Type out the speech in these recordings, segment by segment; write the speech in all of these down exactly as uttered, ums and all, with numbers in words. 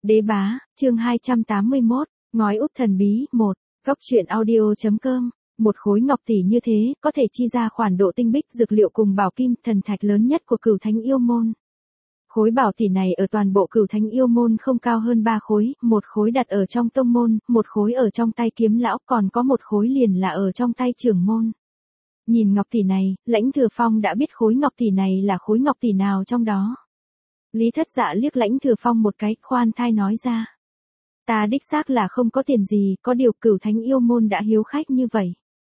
Đế bá, chương hai trăm tám mươi mốt, ngói úp thần bí, một, góc truyện audio.com, một khối ngọc tỷ như thế, có thể chi ra khoản độ tinh bích dược liệu cùng bảo kim thần thạch lớn nhất của Cửu Thánh Yêu Môn. Khối bảo tỷ này ở toàn bộ Cửu Thánh Yêu Môn không cao hơn ba khối, một khối đặt ở trong tông môn, một khối ở trong tay kiếm lão, còn có một khối liền là ở trong tay trưởng môn. Nhìn ngọc tỷ này, Lãnh Thừa Phong đã biết khối ngọc tỷ này là khối ngọc tỷ nào trong đó. Lý Thất Dạ liếc Lãnh Thừa Phong một cái, khoan thai nói ra. Ta đích xác là không có tiền gì, có điều Cửu Thánh Yêu Môn đã hiếu khách như vậy.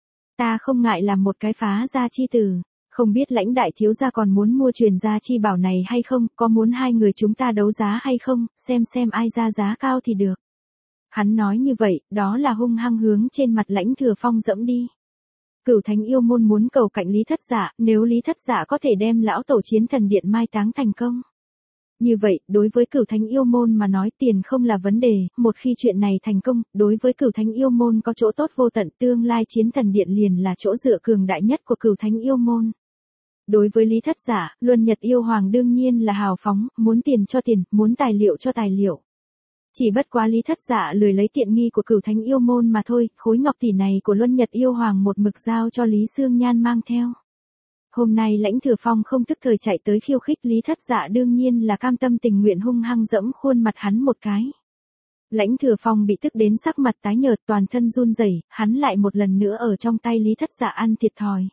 Ta không ngại làm một cái phá gia chi tử, không biết Lãnh đại thiếu gia còn muốn mua truyền gia chi bảo này hay không, có muốn hai người chúng ta đấu giá hay không, xem xem ai ra giá cao thì được. Hắn nói như vậy, đó là hung hăng hướng trên mặt Lãnh Thừa Phong dẫm đi. Cửu Thánh Yêu Môn muốn cầu cạnh Lý Thất Dạ, nếu Lý Thất Dạ có thể đem lão tổ chiến thần điện mai táng thành công. Như vậy, đối với Cửu Thánh Yêu Môn mà nói tiền không là vấn đề, một khi chuyện này thành công, đối với Cửu Thánh Yêu Môn có chỗ tốt vô tận, tương lai chiến thần điện liền là chỗ dựa cường đại nhất của Cửu Thánh Yêu Môn. Đối với Lý Thất Dạ, Luân Nhật Yêu Hoàng đương nhiên là hào phóng, muốn tiền cho tiền, muốn tài liệu cho tài liệu. Chỉ bất quá Lý Thất Dạ lười lấy tiện nghi của Cửu Thánh Yêu Môn mà thôi, khối ngọc tỷ này của Luân Nhật Yêu Hoàng một mực giao cho Lý Sương Nhan mang theo. Hôm nay Lãnh Thừa Phong không tức thời chạy tới khiêu khích Lý Thất Dạ đương nhiên là cam tâm tình nguyện hung hăng dẫm khuôn mặt hắn một cái. Lãnh Thừa Phong bị tức đến sắc mặt tái nhợt toàn thân run rẩy, hắn lại một lần nữa ở trong tay Lý Thất Dạ ăn thiệt thòi.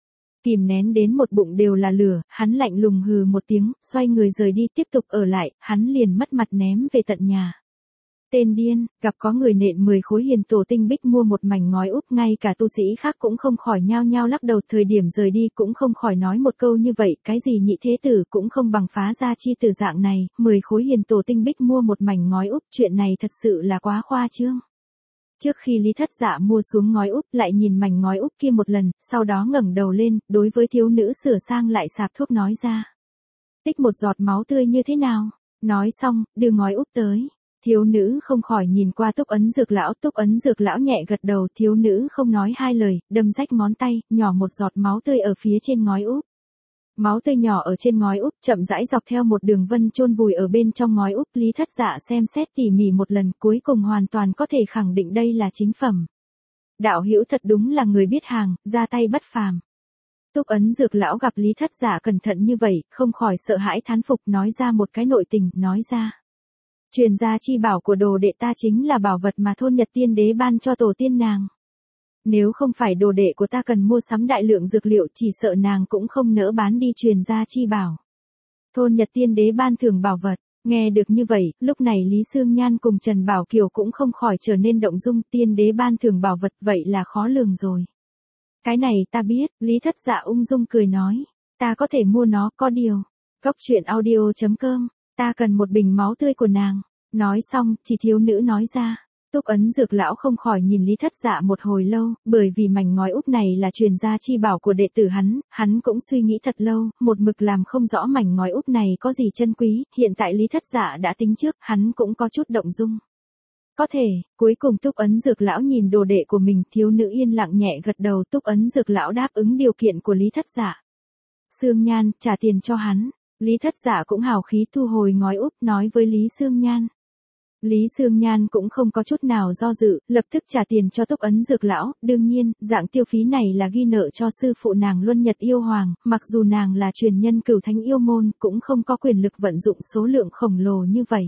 Kìm nén đến một bụng đều là lửa, hắn lạnh lùng hừ một tiếng, xoay người rời đi tiếp tục ở lại, hắn liền mất mặt ném về tận nhà. Tên điên, gặp có người nện mười khối hiền tổ tinh bích mua một mảnh ngói úp, ngay cả tu sĩ khác cũng không khỏi nhao nhao lắc đầu, thời điểm rời đi cũng không khỏi nói một câu như vậy, cái gì nhị thế tử cũng không bằng phá gia chi tử dạng này, mười khối hiền tổ tinh bích mua một mảnh ngói úp, chuyện này thật sự là quá khoa trương. Trước khi Lý Thất Dạ mua xuống ngói úp lại nhìn mảnh ngói úp kia một lần, sau đó ngẩng đầu lên, đối với thiếu nữ sửa sang lại sạp thuốc nói ra. Tích một giọt máu tươi như thế nào? Nói xong, đưa ngói úp tới. Thiếu nữ không khỏi nhìn qua Túc Ấn Dược lão, Túc Ấn Dược lão nhẹ gật đầu, thiếu nữ không nói hai lời, đâm rách ngón tay, nhỏ một giọt máu tươi ở phía trên ngói úp. Máu tươi nhỏ ở trên ngói úp, chậm rãi dọc theo một đường vân chôn vùi ở bên trong ngói úp, Lý Thất Dạ xem xét tỉ mỉ một lần, cuối cùng hoàn toàn có thể khẳng định đây là chính phẩm. Đạo hữu thật đúng là người biết hàng, ra tay bất phàm. Túc Ấn Dược lão gặp Lý Thất Dạ cẩn thận như vậy, không khỏi sợ hãi thán phục, nói ra một cái nội tình, nói ra. Truyền gia chi bảo của đồ đệ ta chính là bảo vật mà thôn Nhật Tiên Đế ban cho tổ tiên nàng. Nếu không phải đồ đệ của ta cần mua sắm đại lượng dược liệu, chỉ sợ nàng cũng không nỡ bán đi truyền gia chi bảo. Thôn Nhật Tiên Đế ban thưởng bảo vật, nghe được như vậy, lúc này Lý Sương Nhan cùng Trần Bảo Kiều cũng không khỏi trở nên động dung, Tiên Đế ban thưởng bảo vật vậy là khó lường rồi. Cái này ta biết, Lý Thất Dạ ung dung cười nói, ta có thể mua nó, có điều. Góc truyện audio.com, ta cần một bình máu tươi của nàng. Nói xong, chỉ thiếu nữ nói ra. Túc Ấn Dược lão không khỏi nhìn Lý Thất Dạ một hồi lâu, bởi vì mảnh ngói úp này là truyền gia chi bảo của đệ tử hắn, hắn cũng suy nghĩ thật lâu, một mực làm không rõ mảnh ngói úp này có gì chân quý, hiện tại Lý Thất Dạ đã tính trước, hắn cũng có chút động dung. Có thể, cuối cùng Túc Ấn Dược lão nhìn đồ đệ của mình, thiếu nữ yên lặng nhẹ gật đầu, Túc Ấn Dược lão đáp ứng điều kiện của Lý Thất Dạ. Sương Nhan, trả tiền cho hắn. Lý Thất Dạ cũng hào khí thu hồi ngói úp, nói với Lý Sương Nhan. Lý Sương Nhan cũng không có chút nào do dự, lập tức trả tiền cho Túc Ấn Dược lão, đương nhiên, dạng tiêu phí này là ghi nợ cho sư phụ nàng Luân Nhật Yêu Hoàng, mặc dù nàng là truyền nhân Cửu Thánh Yêu Môn, cũng không có quyền lực vận dụng số lượng khổng lồ như vậy.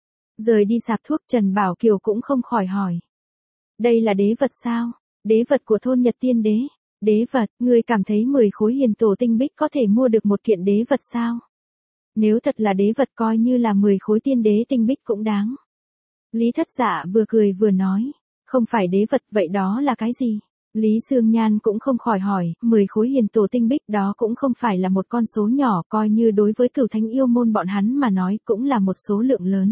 Rời đi sạp thuốc, Trần Bảo Kiều cũng không khỏi hỏi. Đây là đế vật sao? Đế vật của thôn Nhật Tiên Đế. Đế vật, người cảm thấy mười khối hiền tổ tinh bích có thể mua được một kiện đế vật sao? Nếu thật là đế vật coi như là mười khối tiên đế tinh bích cũng đáng. Lý Thất Dạ vừa cười vừa nói, không phải đế vật vậy đó là cái gì? Lý Sương Nhan cũng không khỏi hỏi, mười khối hiền tổ tinh bích đó cũng không phải là một con số nhỏ, coi như đối với Cửu Thánh Yêu Môn bọn hắn mà nói cũng là một số lượng lớn.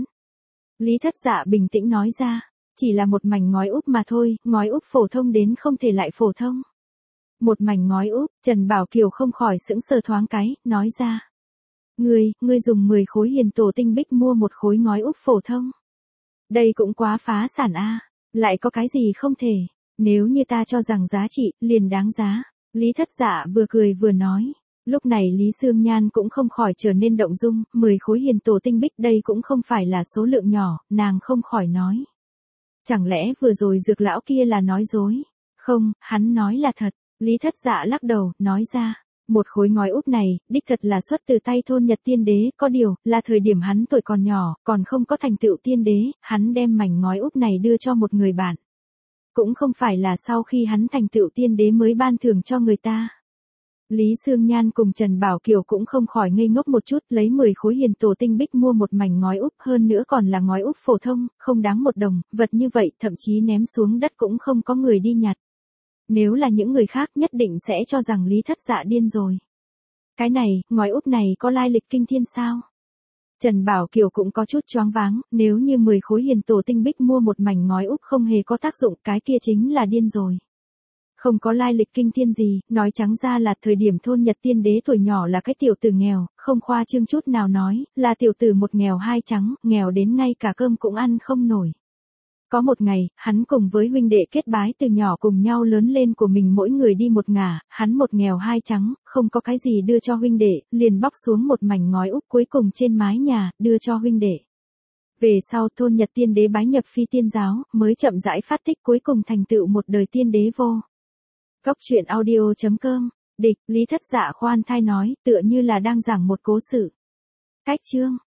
Lý Thất Dạ bình tĩnh nói ra, chỉ là một mảnh ngói úp mà thôi, ngói úp phổ thông đến không thể lại phổ thông. Một mảnh ngói úp, Trần Bảo Kiều không khỏi sững sờ thoáng cái, nói ra. Ngươi, ngươi dùng mười khối hiền tổ tinh bích mua một khối ngói úp phổ thông. Đây cũng quá phá sản a, lại có cái gì không thể, nếu như ta cho rằng giá trị, liền đáng giá. Lý Thất Dạ vừa cười vừa nói, Lúc này Lý Sương Nhan cũng không khỏi trở nên động dung, mười khối hiền tổ tinh bích đây cũng không phải là số lượng nhỏ, nàng không khỏi nói. Chẳng lẽ vừa rồi dược lão kia là nói dối? Không, hắn nói là thật. Lý Thất Dạ lắc đầu, nói ra. Một khối ngói úp này, đích thật là xuất từ tay thôn Nhật Tiên Đế, có điều, là thời điểm hắn tuổi còn nhỏ, còn không có thành tựu tiên đế, hắn đem mảnh ngói úp này đưa cho một người bạn. Cũng không phải là sau khi hắn thành tựu tiên đế mới ban thưởng cho người ta. Lý Sương Nhan cùng Trần Bảo Kiều cũng không khỏi ngây ngốc một chút, lấy mười khối hiền tổ tinh bích mua một mảnh ngói úp, hơn nữa còn là ngói úp phổ thông, không đáng một đồng, vật như vậy thậm chí ném xuống đất cũng không có người đi nhặt. Nếu là những người khác nhất định sẽ cho rằng Lý Thất Dạ điên rồi. Cái này, ngói úp này có lai lịch kinh thiên sao? Trần Bảo Kiều cũng có chút choáng váng, nếu như mười khối hiền tổ tinh bích mua một mảnh ngói úp không hề có tác dụng, cái kia chính là điên rồi. Không có lai lịch kinh thiên gì, nói trắng ra là thời điểm thôn Nhật Tiên Đế tuổi nhỏ là cái tiểu tử nghèo, không khoa trương chút nào nói, là tiểu tử một nghèo hai trắng, nghèo đến ngay cả cơm cũng ăn không nổi. Có một ngày, hắn cùng với huynh đệ kết bái từ nhỏ cùng nhau lớn lên của mình mỗi người đi một ngả, hắn một nghèo hai trắng, không có cái gì đưa cho huynh đệ, liền bóc xuống một mảnh ngói úp cuối cùng trên mái nhà, đưa cho huynh đệ. Về sau thôn Nhật Tiên Đế bái nhập Phi Tiên giáo, mới chậm rãi phát tích cuối cùng thành tựu một đời tiên đế vô. Góc truyện audio chấm com, địch, Lý Thất Dạ khoan thai nói, tựa như là đang giảng một cố sự. Cách chương